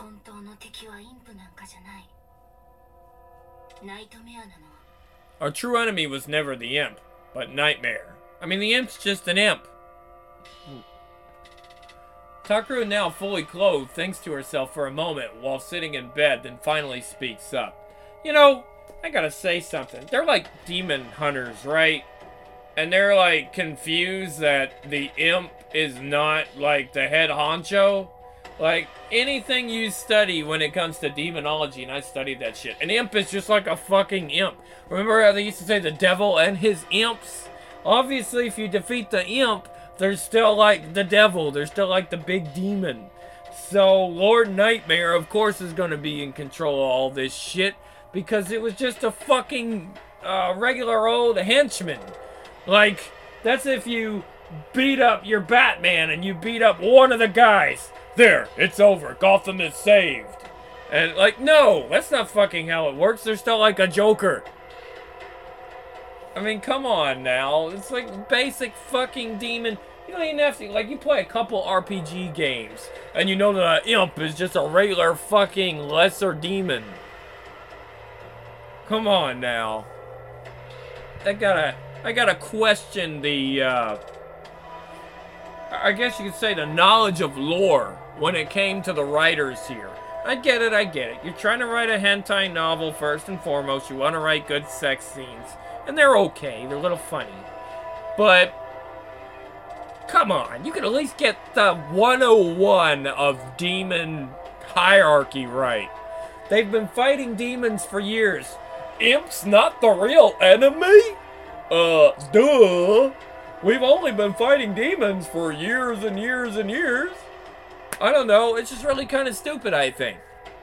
Our true enemy was never the imp, but Nightmare. I mean, the imp's just an imp. Takaru, now fully clothed, thinks to herself for a moment while sitting in bed, then finally speaks up. You know, I gotta say something. They're like demon hunters, right? And they're like confused that the imp is not like the head honcho. Like, anything you study when it comes to demonology, and I studied that shit, an imp is just like a fucking imp. Remember how they used to say the devil and his imps? Obviously, if you defeat the imp, there's still like the devil. There's still like the big demon. So Lord Nightmare, of course, is going to be in control of all this shit. Because it was just a fucking regular old henchman. Like, that's if you beat up your Batman and you beat up one of the guys. There, it's over. Gotham is saved. And like, no, that's not fucking how it works. There's still like a Joker. I mean, come on now. It's like basic fucking demon. You don't even have to, like, you play a couple RPG games, and you know the imp is just a regular fucking lesser demon. Come on now. I gotta question the, I guess you could say the knowledge of lore when it came to the writers here. I get it. You're trying to write a hentai novel first and foremost. You want to write good sex scenes. And they're okay. They're a little funny. But, come on. You could at least get the 101 of demon hierarchy right. They've been fighting demons for years. Imp's not the real enemy? Duh. We've only been fighting demons for years and years and years. I don't know. It's just really kind of stupid, I think.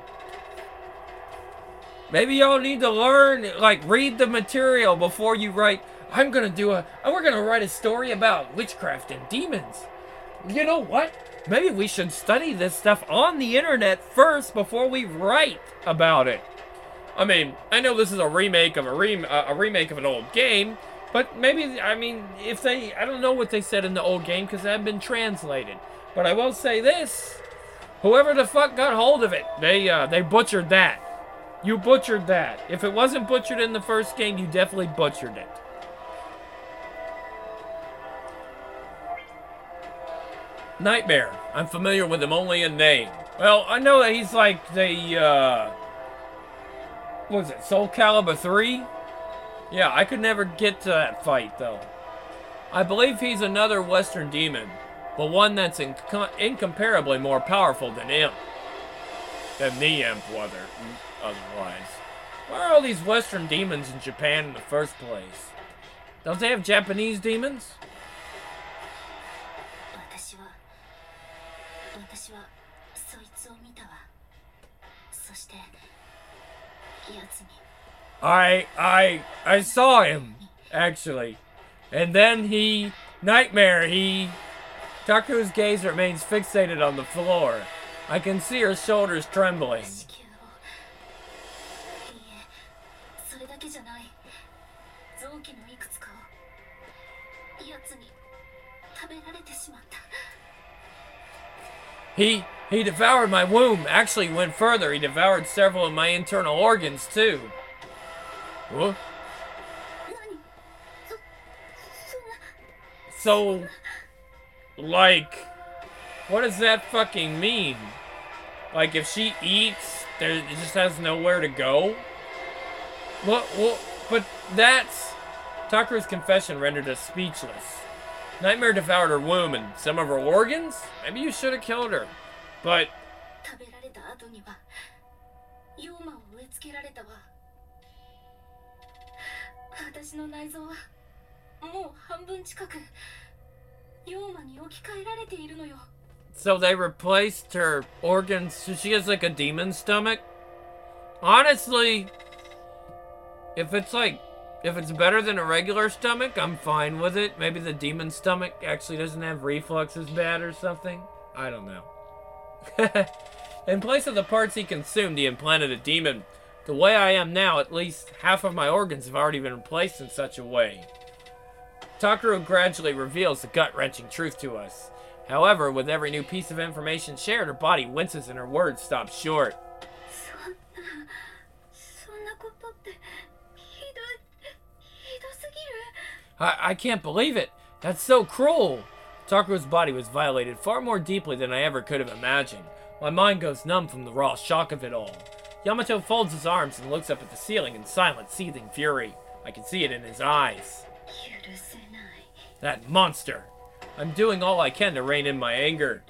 Maybe y'all need to learn, like, read the material before you write. We're gonna write a story about witchcraft and demons. You know what? Maybe we should study this stuff on the internet first before we write about it. I mean, I know this is a remake of an old game, but maybe, I mean, I don't know what they said in the old game because it hadn't been translated. But I will say this, whoever the fuck got hold of it, they butchered that. You butchered that. If it wasn't butchered in the first game, you definitely butchered it. Nightmare. I'm familiar with him only in name. Well, I know that he's like the, what was it, Soul Calibur 3? Yeah, I could never get to that fight, though. I believe he's another Western demon, but one that's incomparably more powerful than him. Than the imp, whether otherwise. Why are all these Western demons in Japan in the first place? Don't they have Japanese demons? I saw him, actually. And then Taku's gaze remains fixated on the floor. I can see her shoulders trembling. He devoured my womb. Actually went further. He devoured several of my internal organs, too. What? So, like, what does that fucking mean? Like, if she eats, it just has nowhere to go? What, but that's... Taku's confession rendered us speechless. Nightmare devoured her womb and some of her organs? Maybe you should have killed her. But... So they replaced her organs, so she has like a demon stomach? Honestly, if it's better than a regular stomach, I'm fine with it. Maybe the demon stomach actually doesn't have reflux as bad or something. I don't know. In place of the parts he consumed, he implanted a demon. The way I am now, at least half of my organs have already been replaced in such a way. Takaru gradually reveals the gut-wrenching truth to us. However, with every new piece of information shared, her body winces and her words stop short. そんな、そんなことってひどすぎる。 I can't believe it. That's so cruel. Takaru's body was violated far more deeply than I ever could have imagined. My mind goes numb from the raw shock of it all. Yamato folds his arms and looks up at the ceiling in silent, seething fury. I can see it in his eyes. 許せない。 That monster. I'm doing all I can to rein in my anger.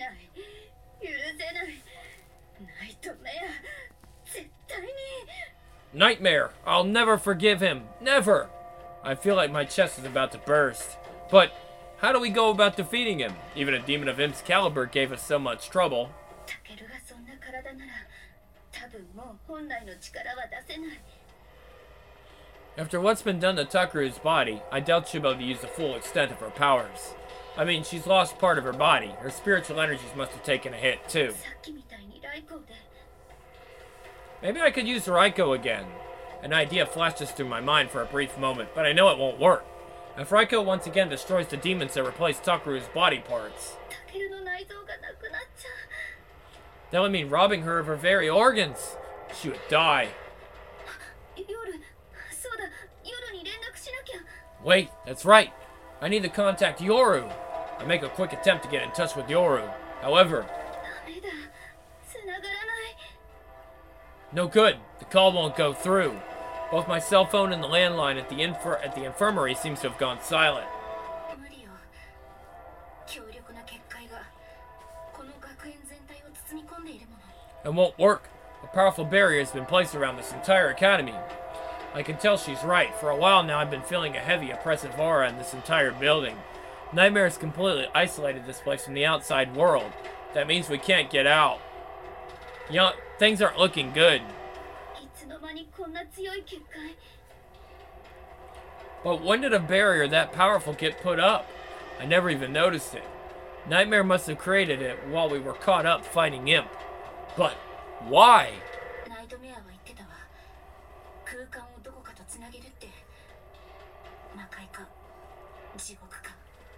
許せない。許せない。ナイトメア。絶対に。 Nightmare. I'll never forgive him. Never. I feel like my chest is about to burst. But how do we go about defeating him? Even a demon of Imps caliber gave us so much trouble. タケルがそんな体なら、多分もう本来の力は出せない。 After what's been done to Takaru's body, I doubt she'll be able to use the full extent of her powers. I mean, she's lost part of her body. Her spiritual energies must have taken a hit, too. さっきみたいにライコーで。 Maybe I could use Raiko again. An idea flashes through my mind for a brief moment, but I know it won't work. If Raiko once again destroys the demons that replace Takaru's body parts, タケルの内臓がなくなっちゃ that would mean robbing her of her very organs. She would die. う。夜、そうだ、夜に連絡しなきゃ。 Wait, that's right. I need to contact Yoru. I make a quick attempt to get in touch with Yoru. However, ダメだ。繋がらない。 no good. The call won't go through. Both my cell phone and the landline at the infirmary seems to have gone silent. 無理よ。強力な結界がこの学園全体を包み込んでいるもの。 It won't work. A powerful barrier has been placed around this entire academy. I can tell she's right. For a while now, I've been feeling a heavy, oppressive aura in this entire building. Nightmare has completely isolated this place from the outside world. That means we can't get out. Things aren't looking good. いつの間にこんな強い結界。 But when did a barrier that powerful get put up? I never even noticed it. Nightmare must have created it while we were caught up fighting Imp. But why? ナイトメアは言ってたわ。空間をどこかとつなげるって。魔界か、地獄か。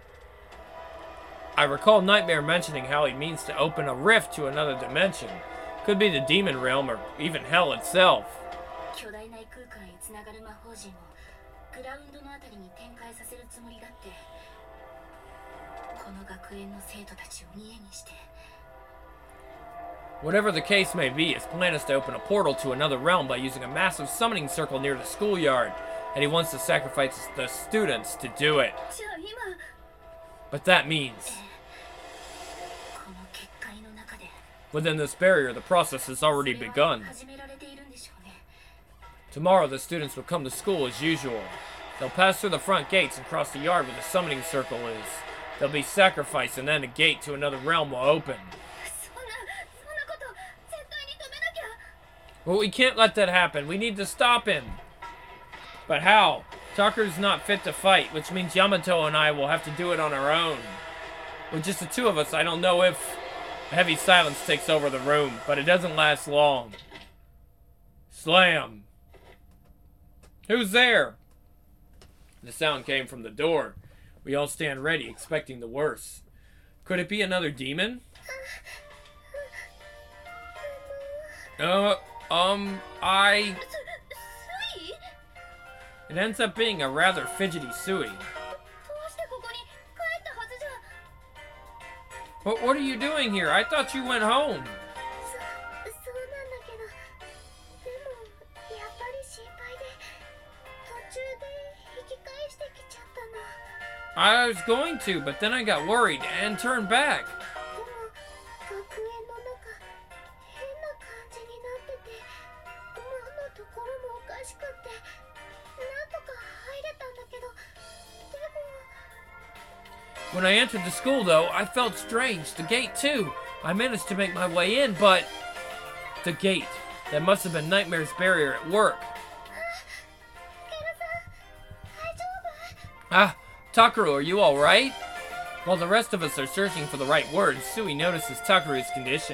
I recall Nightmare mentioning how he means to open a rift to another dimension. Could be the demon realm or even hell itself. 巨大内空間へつながる魔法陣をグラウンドのあたりに展開させるつもりだって。この学園の生徒たちを見えにして。 Whatever the case may be, his plan is to open a portal to another realm by using a massive summoning circle near the schoolyard, and he wants to sacrifice the students to do it. じゃあ今。 But that means, この結界の中で。 within this barrier, the process has already begun. 始められているんでしょうね。 Tomorrow, the students will come to school as usual. They'll pass through the front gates and cross the yard where the summoning circle is. They'll be sacrificed, and then a gate to another realm will open. そんなこと絶対に止めなきゃ。 But we can't let that happen. We need to stop him. But how? Takaru's not fit to fight, which means Yamato and I will have to do it on our own. With just the two of us, I don't know if a heavy silence takes over the room, but it doesn't last long. Slam. Who's there? The sound came from the door. We all stand ready, expecting the worst. Could it be another demon? I... スイ？ It ends up being a rather fidgety Sui. どうしてここに帰ったはずじゃ。 But what are you doing here? I thought you went home. そうなんだけど、でもやっぱり心配で途中で引き返してきちゃったの。 I was going to, but then I got worried and turned back. でも学園の中変な感じになってて、今のところもおかしくってなんとか入れたんだけど、でも。 When I entered the school, though, I felt strange. The gate, too. I managed to make my way in, but... The gate. That must have been Nightmare's barrier at work. Ah, Takaru, are you alright? While the rest of us are searching for the right words, Sui notices Takaru's condition.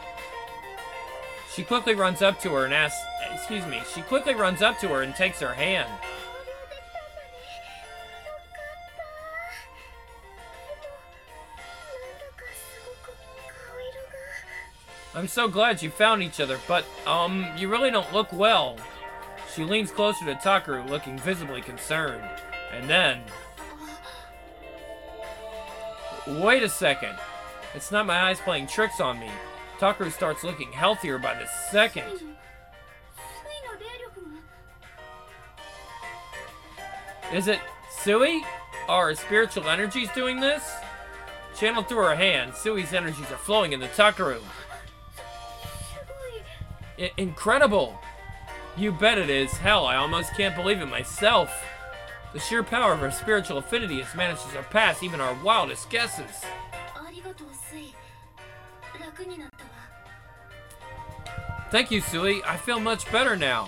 She quickly runs up to her and asks... Excuse me. She quickly runs up to her and takes her hand. I'm so glad you found each other, but, you really don't look well. She leans closer to Takaru, looking visibly concerned. And then... Wait a second. It's not my eyes playing tricks on me. Takaru starts looking healthier by the second. Is it Sui? Are her spiritual energies doing this? Channeled through her hand, Sui's energies are flowing into Takaru. Incredible! You bet it is. Hell, I almost can't believe it myself. The sheer power of her spiritual affinity has managed to surpass even our wildest guesses. Thank you, Sui. I feel much better now.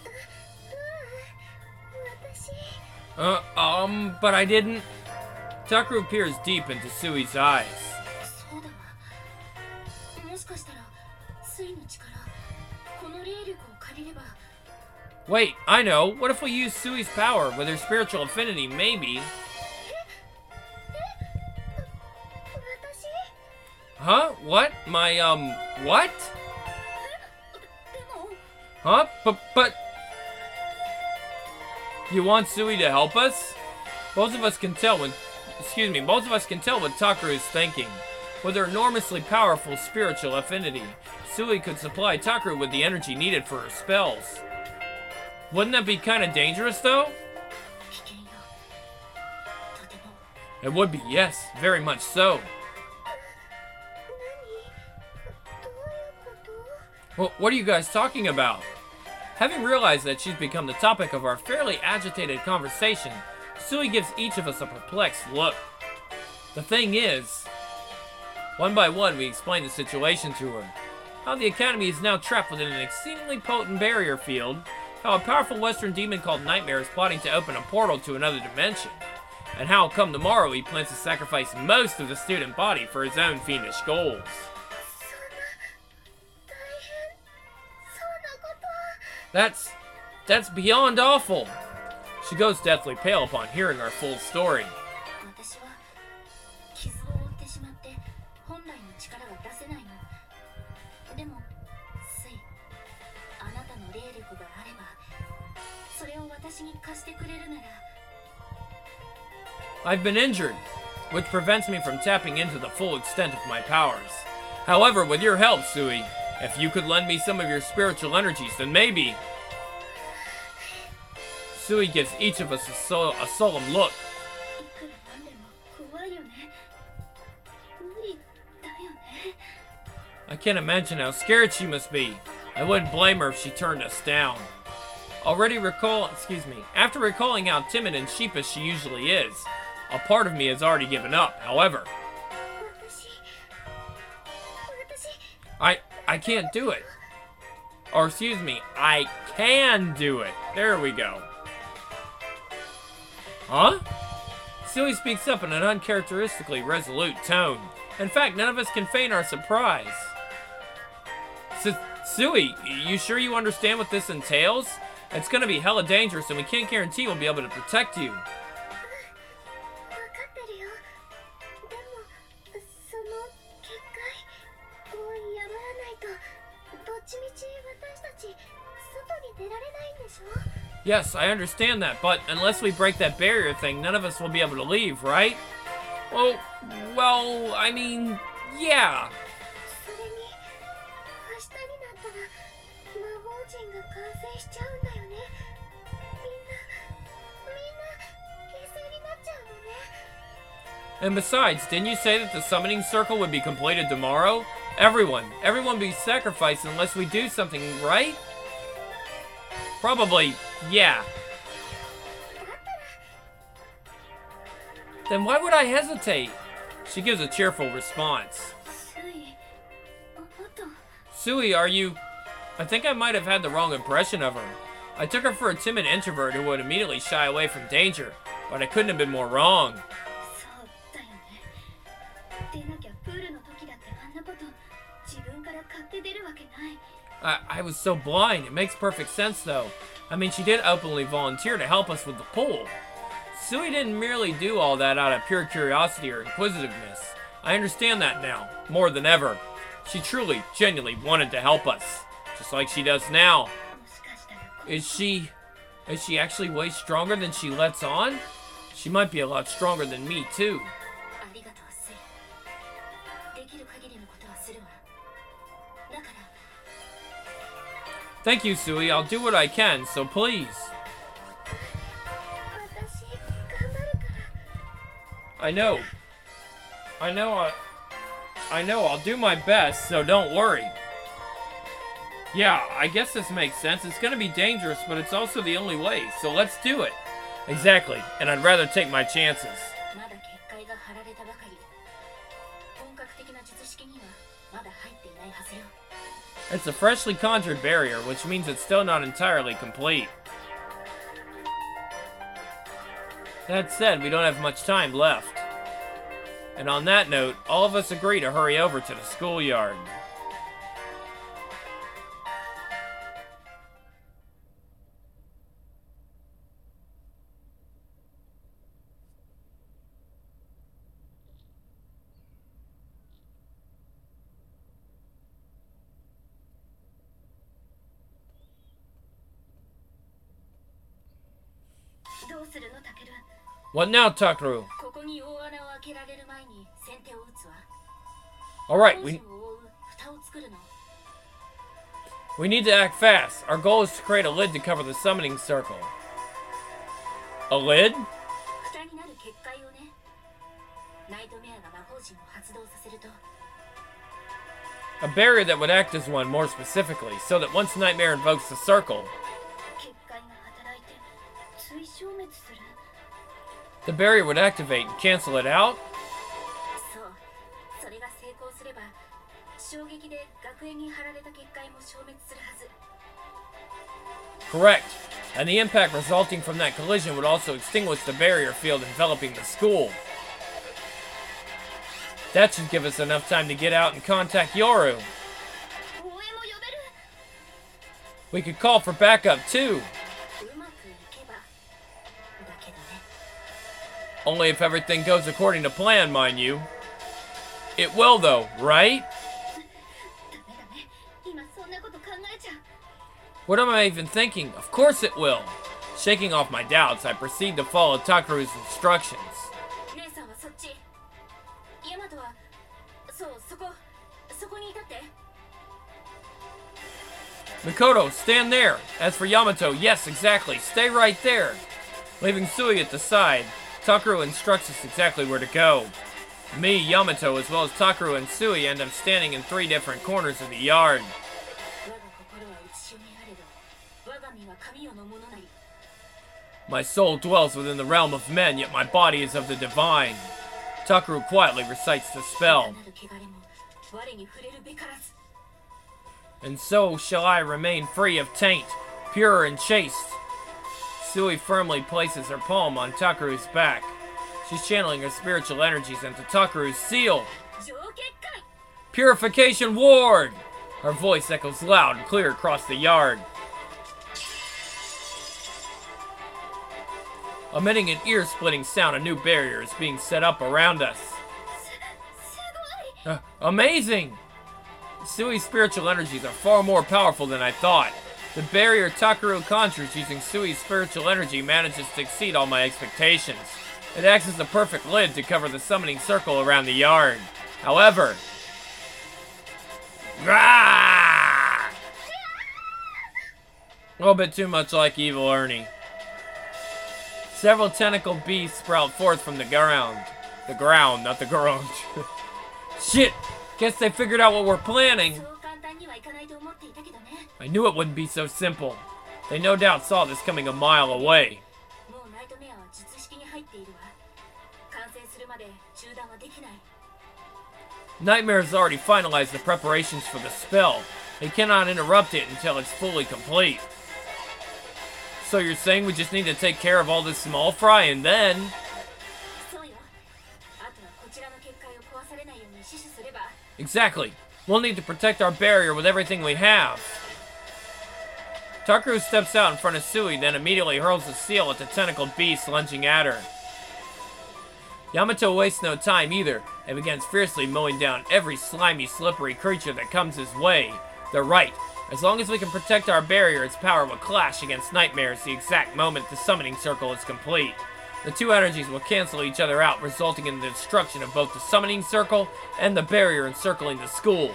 But I didn't. Takaru peers deep into Sui's eyes. Wait, I know. What if we use Sui's power with her spiritual affinity, maybe? Huh? What? My, what? Huh? But... You want Sui to help us? Both of us can tell what Takaru is thinking. With her enormously powerful spiritual affinity, Sui could supply Takaru with the energy needed for her spells. Wouldn't that be kind of dangerous, though? It would be, yes. Very much so. Well, what are you guys talking about? Having realized that she's become the topic of our fairly agitated conversation, Sui gives each of us a perplexed look. The thing is, one by one we explain the situation to her. How the Academy is now trapped within an exceedingly potent barrier field, how a powerful Western demon called Nightmare is plotting to open a portal to another dimension, and how come tomorrow he plans to sacrifice most of the student body for his own fiendish goals. That's beyond awful. She goes deathly pale upon hearing our full story. I've been injured, which prevents me from tapping into the full extent of my powers. However, with your help, Sui, if you could lend me some of your spiritual energies, then maybe... Sui gives each of us a solemn look. I can't imagine how scared she must be. I wouldn't blame her if she turned us down. After recalling how timid and sheepish she usually is, a part of me has already given up. However, I can't do it. Or excuse me, I can do it. There we go. Huh? Sui speaks up in an uncharacteristically resolute tone. In fact, none of us can feign our surprise. Sui, you sure you understand what this entails? It's gonna be hella dangerous and we can't guarantee we'll be able to protect you. Yes, I understand that, but unless we break that barrier thing, none of us will be able to leave, right? Well, I mean, yeah. And besides, didn't you say that the summoning circle would be completed tomorrow? Everyone be sacrificed unless we do something, right? Probably, yeah. Then why would I hesitate? She gives a cheerful response. Sui, are you... I think I might have had the wrong impression of her. I took her for a timid introvert who would immediately shy away from danger, but I couldn't have been more wrong. I was so blind. It makes perfect sense, though. I mean, she did openly volunteer to help us with the pool. Sui didn't merely do all that out of pure curiosity or inquisitiveness. I understand that now, more than ever. She truly, genuinely wanted to help us. Just like she does now. もしかしたらこ Is she actually way stronger than she lets on? She might be a lot stronger than me, too. ありがとうスイできる限りのことはするわだから Thank you, Sui. I'll do what I can, so please. 私頑張るから I know. I'll do my best, so don't worry. Yeah, I guess this makes sense. It's gonna be dangerous, but it's also the only way, so let's do it. Exactly, and I'd rather take my chances. まだ結界が張られたばかり本格的な術式にはまだ入っていないはずよ It's a freshly conjured barrier, which means it's still not entirely complete. That said, we don't have much time left. And on that note, all of us agree to hurry over to the schoolyard. What now, Takaru? ここに大穴を開けられる前に先手を打つわ Alright, 工事を覆う蓋を作るの we need to act fast. Our goal is to create a lid to cover the summoning circle. A lid? 蓋になる結界をねナイトメアが魔法陣を発動させると A barrier that would act as one more specifically, so that once Nightmare invokes the circle, 結界が働いて追消滅する the barrier would activate and cancel it out? そうそれが成功すれば衝撃で学園に張られた結界も消滅するはず Correct. And the impact resulting from that collision would also extinguish the barrier field enveloping the school. That should give us enough time to get out and contact Yoru. 応援も呼べる We could call for backup too. うまくいけばだけどね Only if everything goes according to plan, mind you. It will though, right? ダメダメ今そんなこと考えちゃう What am I even thinking? Of course it will. Shaking off my doubts, I proceed to follow Takaru's instructions. 姉さんはそっちヤマトはそうそこにいたって Mikoto, stand there. As for Yamato, yes, exactly. Stay right there. Leaving Sui at the side, Takaru instructs us exactly where to go. Me, Yamato, as well as Takaru and Sui end up standing in 3 different corners of the yard. 我が心は内しみあれど我が身は神よのものなり My soul dwells within the realm of men, yet my body is of the divine. Takaru quietly recites the いか spell. なる汚れも我に触れるべからず And so shall I remain free of taint, pure and chaste. Sui firmly places her palm on Takaru's back. She's channeling her spiritual energies into Takaru's seal. 上結界 Purification Ward! Her voice echoes loud and clear across the yard. Emitting an ear-splitting sound, a new barrier is being set up around us. すごい Amazing! Sui's spiritual energies are far more powerful than I thought. The barrier Takaru conjures using Sui's spiritual energy manages to exceed all my expectations. It acts as a perfect lid to cover the summoning circle around the yard. However... Rah! A little bit too much like Evil Ernie. Several tentacle beasts sprout forth from the ground. The ground, not the ground. Shit! Guess they figured out what we're planning. そう簡単にはいかないと思っていたけどね I knew it wouldn't be so simple. They no doubt saw this coming a mile away. もうナイトメアは術式に入っているわ完成するまで中断はできない Nightmare has already finalized the preparations for the spell. They cannot interrupt it until it's fully complete. So you're saying we just need to take care of all this small fry and then... そうよあとはこちらの結界を壊されないように死守すれば Exactly. We'll need to protect our barrier with everything we have. Takaru steps out in front of Sui, then immediately hurls a seal at the tentacled beast lunging at her. Yamato wastes no time either, and begins fiercely mowing down every slimy, slippery creature that comes his way. They're right. As long as we can protect our barrier, its power will clash against Nightmares the exact moment the summoning circle is complete. The two energies will cancel each other out, resulting in the destruction of both the summoning circle and the barrier encircling the school.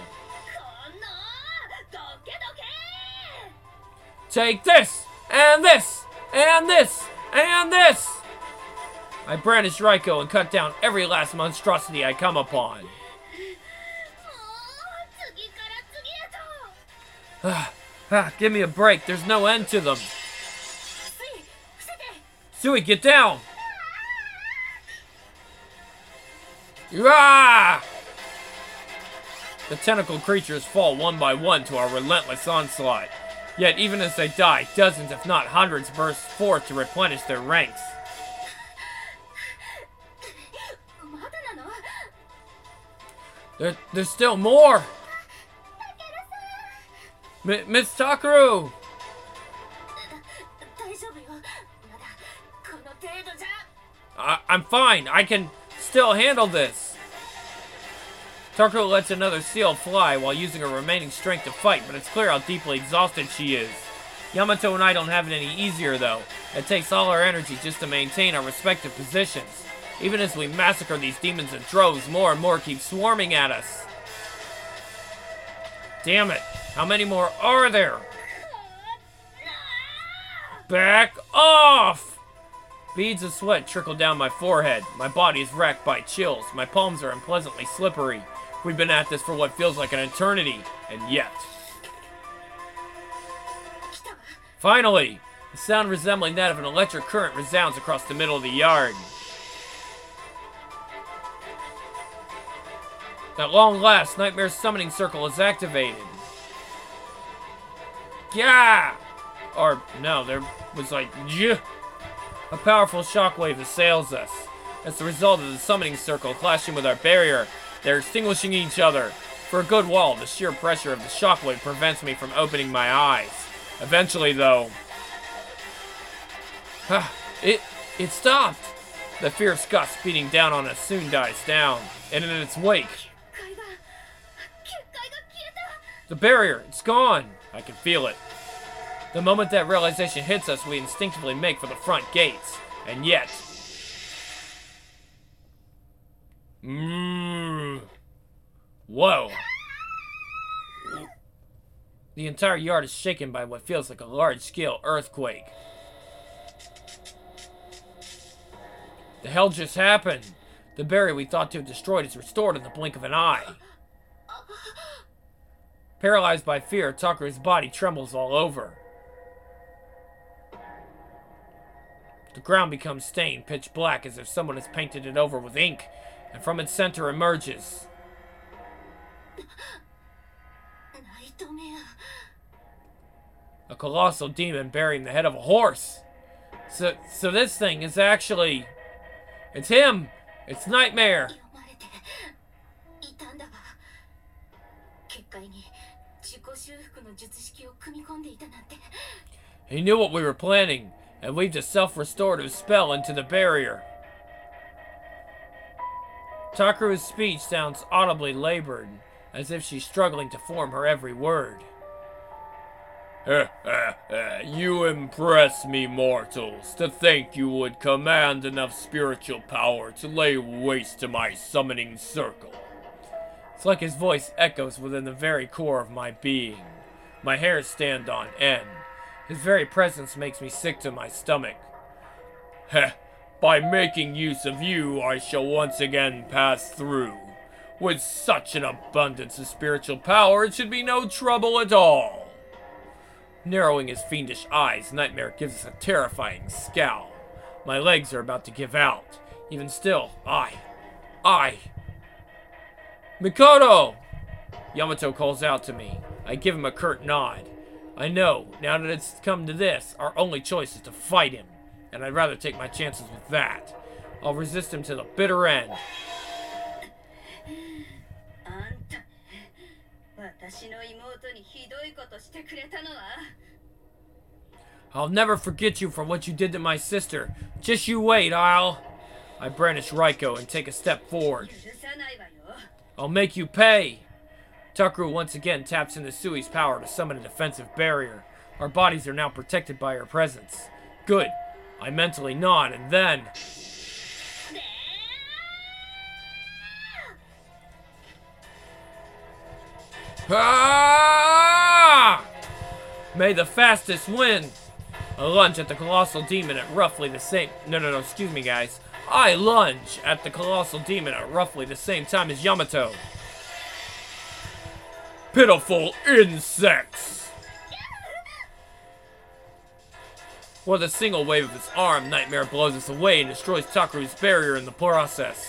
Take this! And this! And this! And this! I brandish Raiko and cut down every last monstrosity I come upon. Give me a break. There's no end to them. Sui, get down! Ah! The tentacle creatures fall one by one to our relentless onslaught. Yet even as they die, dozens if not hundreds burst forth to replenish their ranks. There's still more! Miss Takeru! I'm fine. I can still handle this. Takeru lets another seal fly while using her remaining strength to fight, but it's clear how deeply exhausted she is. Yamato and I don't have it any easier, though. It takes all our energy just to maintain our respective positions. Even as we massacre these demons in droves, more and more keep swarming at us. Damn it! How many more are there? Back off! Beads of sweat trickle down my forehead. My body is racked by chills. My palms are unpleasantly slippery. We've been at this for what feels like an eternity, and yet... Finally! A sound resembling that of an electric current resounds across the middle of the yard. At long last, Nightmare's summoning circle is activated. Yeah! Or, no, there was like, yeah. A powerful shockwave assails us. As a result of the summoning circle clashing with our barrier, they're extinguishing each other. For a good while, the sheer pressure of the shockwave prevents me from opening my eyes. Eventually, though... it stopped! The fierce gust beating down on us soon dies down, and in its wake... The barrier, it's gone! I can feel it. The moment that realization hits us, we instinctively make for the front gates. And yet... Whoa. The entire yard is shaken by what feels like a large-scale earthquake. The hell just happened? The barrier we thought to have destroyed is restored in the blink of an eye. Paralyzed by fear, Takeru's body trembles all over. The ground becomes stained pitch black as if someone has painted it over with ink, and from its center emerges... a colossal demon bearing the head of a horse. So this thing is actually... It's him! It's Nightmare! He knew what we were planning, and weaved a self-restorative spell into the barrier. Takeru's speech sounds audibly labored, as if she's struggling to form her every word. You impress me, mortals. To think you would command enough spiritual power to lay waste to my summoning circle. It's like his voice echoes within the very core of my being. My hairs stand on end. His very presence makes me sick to my stomach. By making use of you, I shall once again pass through. With such an abundance of spiritual power, it should be no trouble at all. Narrowing his fiendish eyes, Nightmare gives us a terrifying scowl. My legs are about to give out. Even still, I... Mikoto! Yamato calls out to me. I give him a curt nod. I know, now that it's come to this, our only choice is to fight him. And I'd rather take my chances with that. I'll resist him to the bitter end. I'll never forget you for what you did to my sister. Just you wait, I'll I brandish Raiko and take a step forward. I'll make you pay! Tukaru once again taps into Sui's power to summon a defensive barrier. Our bodies are now protected by her presence. Good. I mentally nod and then... Ah! May the fastest win! I lunge at the Colossal Demon at roughly the same... No, excuse me, guys. I lunge at the Colossal Demon at roughly the same time as Yamato. Pitiful insects! With a single wave of his arm, Nightmare blows us away and destroys Takaru's barrier in the process.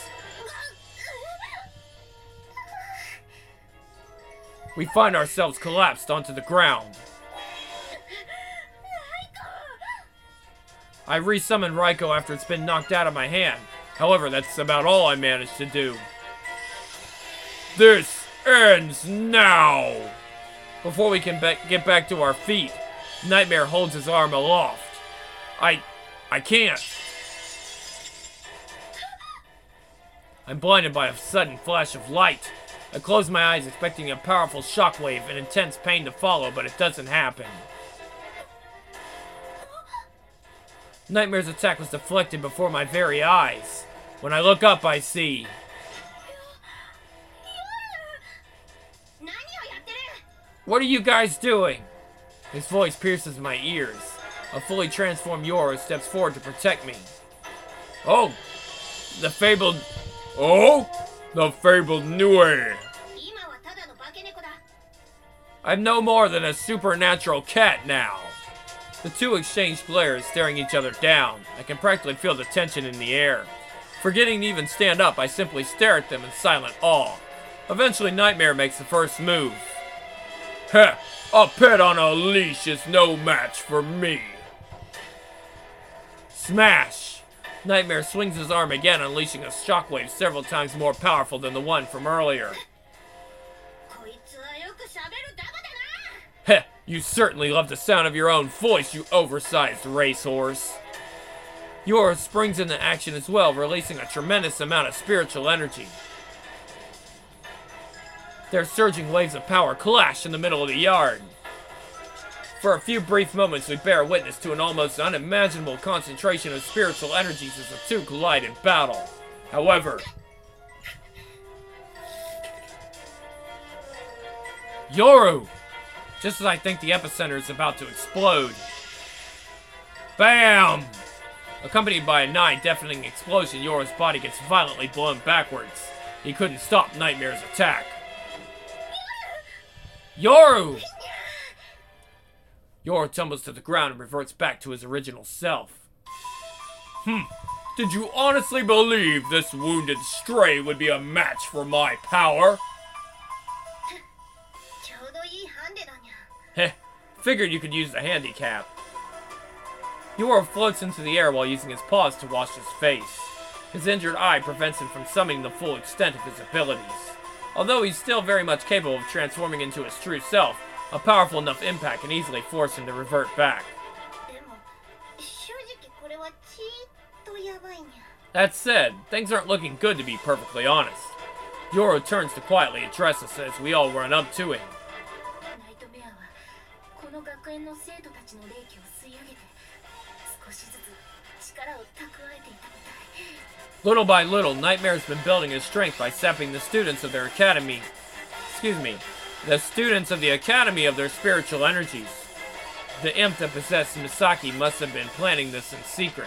We find ourselves collapsed onto the ground. I resummon Raiko after it's been knocked out of my hand. However, that's about all I managed to do. This ends now! Before we can get back to our feet, Nightmare holds his arm aloft. I can't. I'm blinded by a sudden flash of light. I close my eyes expecting a powerful shockwave and intense pain to follow, but it doesn't happen. Nightmare's attack was deflected before my very eyes. When I look up, I see... What are you guys doing? His voice pierces my ears. A fully transformed Yoro steps forward to protect me. Oh! The fabled Nue! I'm no more than a supernatural cat now. The two exchange glares, staring each other down. I can practically feel the tension in the air. Forgetting to even stand up, I simply stare at them in silent awe. Eventually, Nightmare makes the first move. Heh! A pet on a leash is no match for me! Smash! Nightmare swings his arm again, unleashing a shockwave several times more powerful than the one from earlier. Heh! You certainly love the sound of your own voice, you oversized racehorse. Yoro springs into action as well, releasing a tremendous amount of spiritual energy. Their surging waves of power clash in the middle of the yard. For a few brief moments, we bear witness to an almost unimaginable concentration of spiritual energies as the two collide in battle. However... Yoru! Just as I think the epicenter is about to explode. BAM! Accompanied by a nigh-deafening explosion, Yoro's body gets violently blown backwards. He couldn't stop Nightmare's attack. Yoru! Yoro tumbles to the ground and reverts back to his original self. Did you honestly believe this wounded stray would be a match for my power? Heh, figured you could use the handicap. Yoro floats into the air while using his paws to wash his face. His injured eye prevents him from summoning the full extent of his abilities. Although he's still very much capable of transforming into his true self, a powerful enough impact can easily force him to revert back. That said, things aren't looking good to be perfectly honest. Yoro turns to quietly address us as we all run up to him. Little by little, Nightmare's been building his strength by sapping the students of their academy. The students of the academy of their spiritual energies. The imp that possessed Misaki must have been planning this in secret.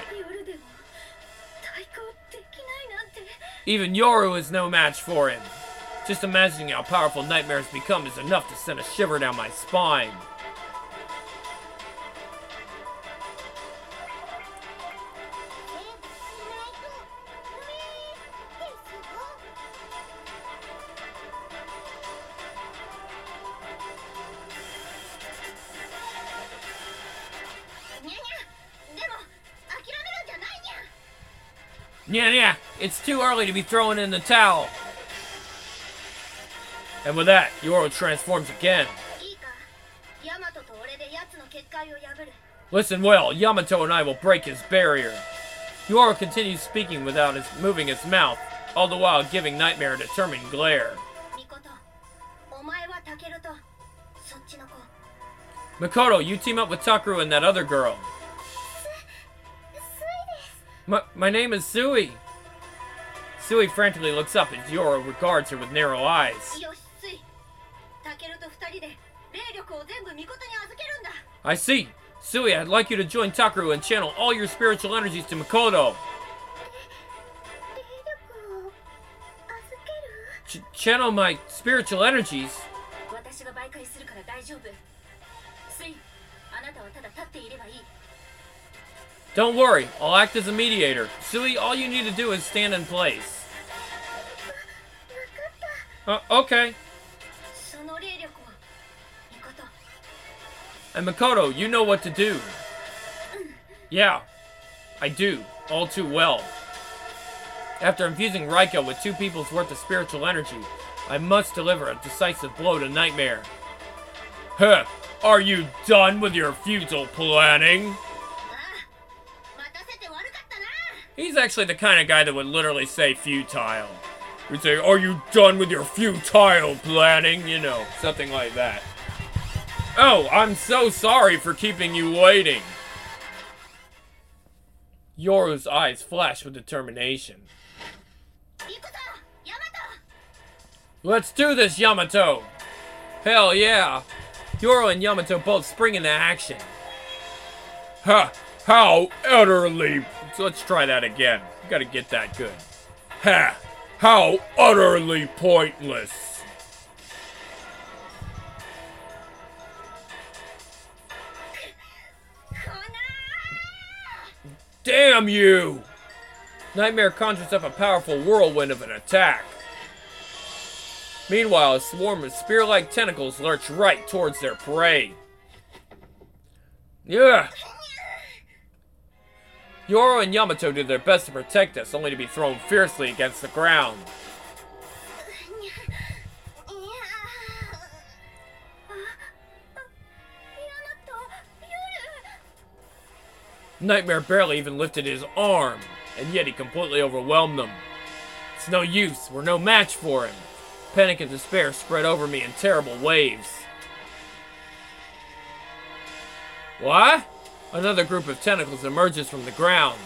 Even Yoru is no match for him. Just imagining how powerful Nightmare has become is enough to send a shiver down my spine. Yeah, it's too early to be throwing in the towel. And with that, Yoro transforms again. Listen well, Yamato and I will break his barrier. Yoro continues speaking without moving his mouth, all the while giving Nightmare a determined glare. Makoto, you team up with Takeru and that other girl. My name is Sui. Sui frantically looks up as Yoro regards her with narrow eyes. I see. Sui, I'd like you to join Takeru and channel all your spiritual energies to Makoto. Channel my spiritual energies? Don't worry, I'll act as a mediator. Sui, all you need to do is stand in place. Okay. And Makoto, you know what to do. Yeah, I do, all too well. After infusing Raiko with 2 people's worth of spiritual energy, I must deliver a decisive blow to Nightmare. Huh, are you done with your futile planning? He's actually the kind of guy that would literally say futile. He'd say, are you done with your futile planning? You know, something like that. Oh, I'm so sorry for keeping you waiting. Yoru's eyes flash with determination. Let's do this, Yamato! Hell yeah! Yoro and Yamato both spring into action. Ha! How utterly... So let's try that again. Gotta get that good. Ha! How utterly pointless! Damn you! Nightmare conjures up a powerful whirlwind of an attack. Meanwhile, a swarm of spear-like tentacles lurch right towards their prey. Yeah. Yoro and Yamato do their best to protect us, only to be thrown fiercely against the ground. Nightmare barely even lifted his arm, and yet he completely overwhelmed them. It's no use, we're no match for him. Panic and despair spread over me in terrible waves. What? Another group of tentacles emerges from the ground.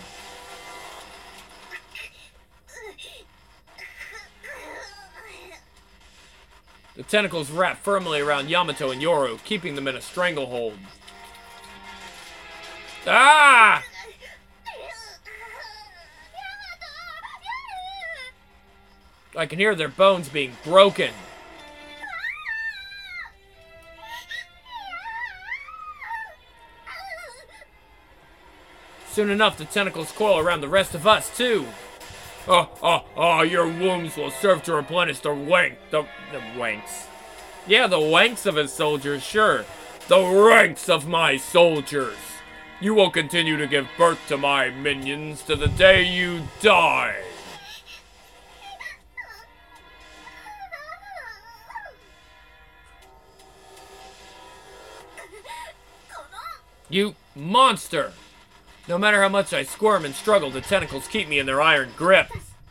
The tentacles wrap firmly around Yamato and Yoro, keeping them in a stranglehold. Ah! I can hear their bones being broken. Soon enough, the tentacles coil around the rest of us, too. Your wounds will serve to replenish the wanks. Yeah, the wanks of his soldiers, sure. The ranks of my soldiers. You will continue to give birth to my minions to the day you die. You monster! No matter how much I squirm and struggle, the tentacles keep me in their iron grip.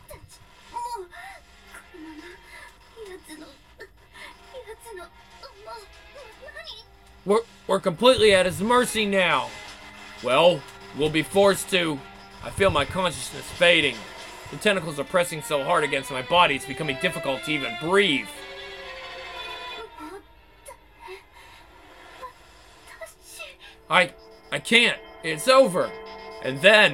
We're completely at his mercy now. Well, we'll be forced to. I feel my consciousness fading. The tentacles are pressing so hard against my body, it's becoming difficult to even breathe. I can't. It's over. And then...